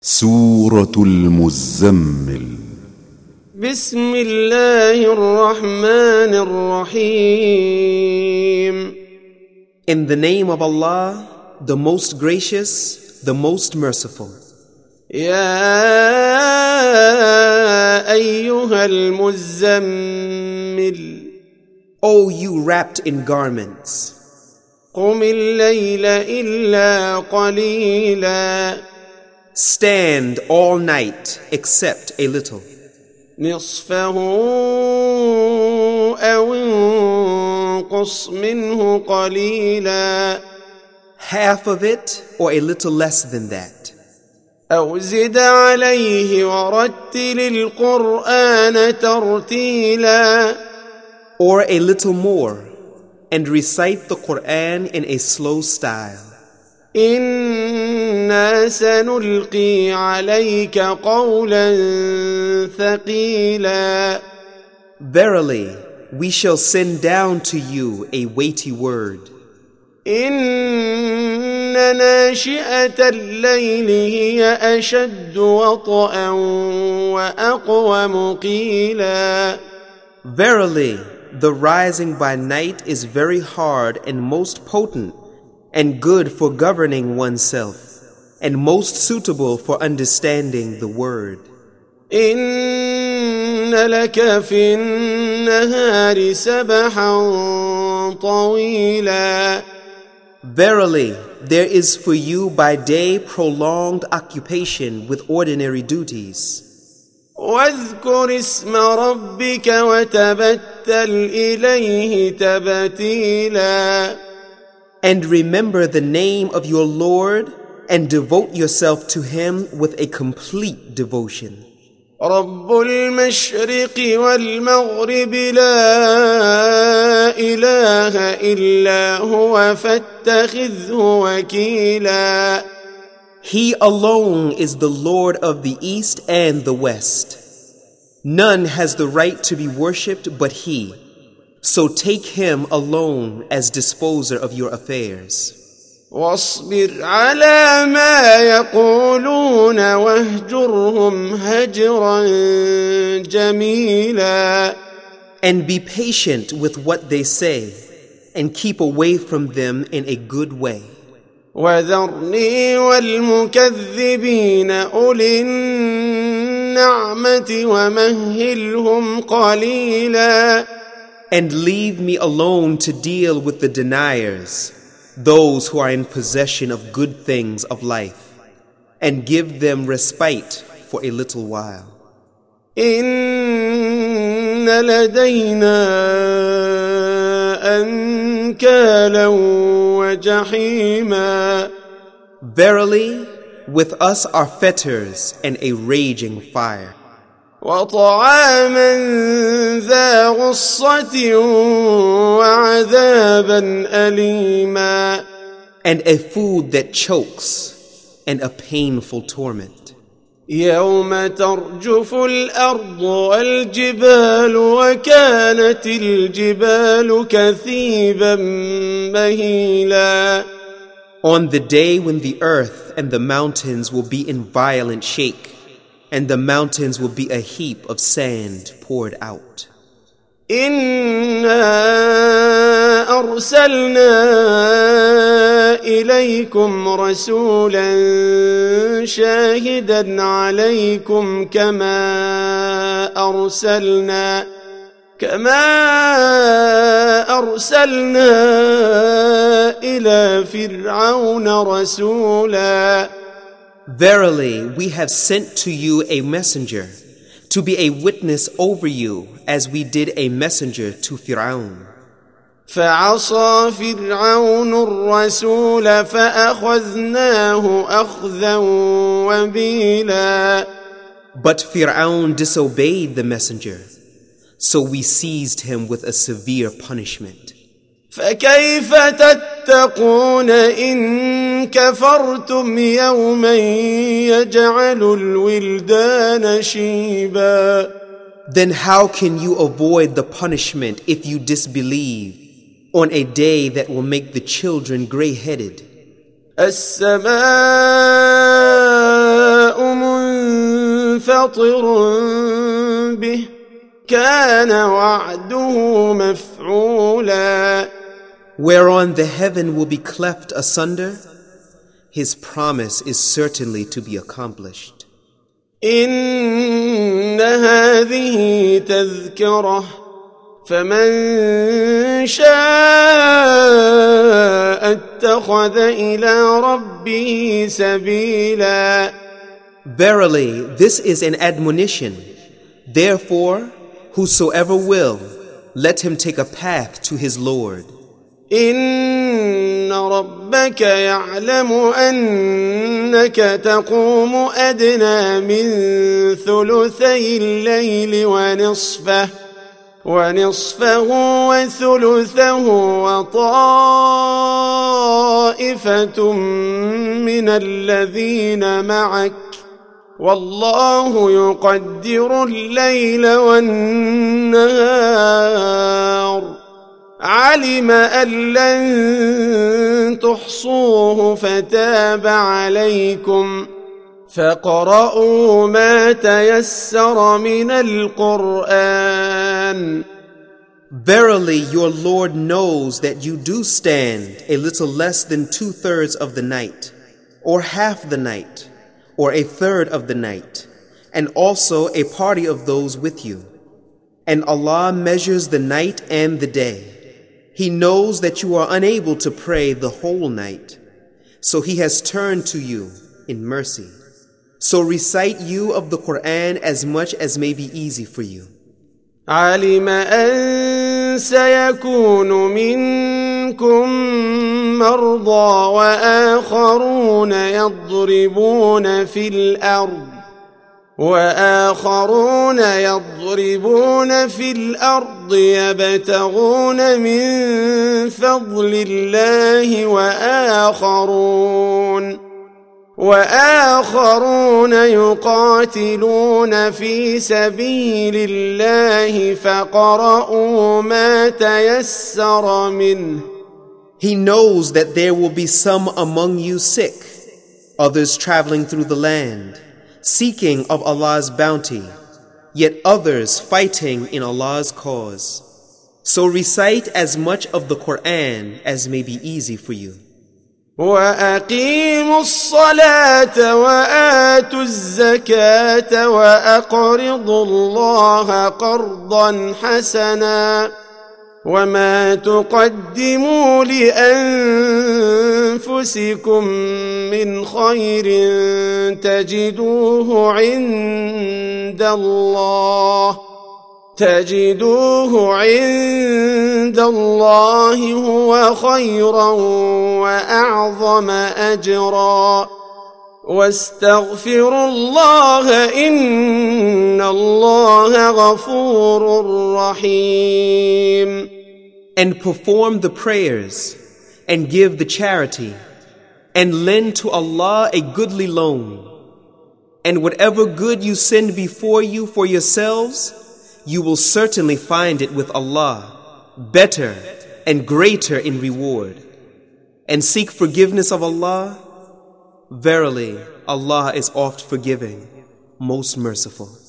سورة المزمل. بسم الله الرحمن الرحيم. In the name of Allah, the most gracious, the most merciful. يا أيها المزمل. O you wrapped in garments, قم الليل إلا قليلا. stand all night except a little. نصفه أو انقص منه قليلا. Half of it or a little less than that. أو زد عليه ورتل القرآن ترتيلا. Or a little more, and recite the Quran in a slow style. إنا سنلقي عليك قولا ثقيلا. Verily, we shall send down to you a weighty word. إن ناشئة الليل هي أشد وطئا وأقوم قيلا. Verily, the rising by night is very hard and most potent, and good for governing oneself, and most suitable for understanding the word. إن لك في النهار سبحا طويلا. Verily, there is for you by day prolonged occupation with ordinary duties. واذكر اسم ربك وتبتل إليه تبتيلا. And remember the name of your Lord and devote yourself to Him with a complete devotion. رب المشرق والمغرب لا إله إلا هو فاتخذه وكيلا. He alone is the Lord of the East and the West. None has the right to be worshipped but He. So take Him alone as disposer of your affairs. واصبر على ما يقولون واهجرهم هجرا جميلا. And be patient with what they say, and keep away from them in a good way. وذرني والمكذبين أولي النعمة ومهلهم قليلا. And leave me alone to deal with the deniers, those who are in possession of good things of life, and give them respite for a little while. إن لدينا أنكالا وجحيما. Verily, with us are fetters and a raging fire. وطعاما ذا غصة وعذابا أليما. And a food that chokes and a painful torment. يوم ترجف الأرض والجبال وكانت الجبال كثيبا مهيلا. On the day when the earth and the mountains will be in violent shake, and the mountains will be a heap of sand poured out. إنا أرسلنا إليكم رسولا شاهدا عليكم كما أرسلنا إلى فرعون رسولا. Verily, we have sent to you a messenger to be a witness over you as we did a messenger to Fir'aun. فعصى فرعون الرسول فأخذناه أخذا وبيلا. But Fir'aun disobeyed the messenger, so we seized him with a severe punishment. فكيف تتقون إن كفرتم يوما يجعل الولدان شيبا. Then how can you avoid the punishment if you disbelieve on a day that will make the children gray-headed? السماء منفطر به كان وعده مفعولا. Whereon the heaven will be cleft asunder, his promise is certainly to be accomplished. إن هذه تذكرة فمن شاء اتخذ إلى ربه سبيلا. Verily, this is an admonition. Therefore, whosoever will, let him take a path to his Lord. إن ربك يعلم أنك تقوم أدنى من ثلثي الليل ونصفه وثلثه وطائفة من الذين معك والله يقدر الليل والنهار علم أن لن تحصوه فتاب عليكم فاقرؤوا ما تيسر من القرآن. Verily, your Lord knows that you do stand a little less than 2/3 of the night, or half the night, or a third of the night, and also a party of those with you. And Allah measures the night and the day. He knows that you are unable to pray the whole night, so He has turned to you in mercy. So recite you of the Quran as much as may be easy for you. علم أن سيكون منكم مرضى وآخرون يضربون في الأرض يبتغون من فضل الله وآخرون يقاتلون في سبيل الله فاقرؤوا ما تيسر منه. He knows that there will be some among you sick, others traveling through the land, seeking of Allah's bounty, yet others fighting in Allah's cause. So recite as much of the Quran as may be easy for you. وأقيموا الصلاة وآتوا الزكاة وأقرضوا الله قرضا حسنا وما تقدموا لأنفسكم من خير تجدوه عند الله هو خيرا وأعظم أجرا واستغفروا الله إن الله غفور رحيم. And perform the prayers, and give the charity, and lend to Allah a goodly loan. And whatever good you send before you for yourselves, you will certainly find it with Allah, better and greater in reward. And seek forgiveness of Allah. Verily, Allah is oft forgiving, most merciful.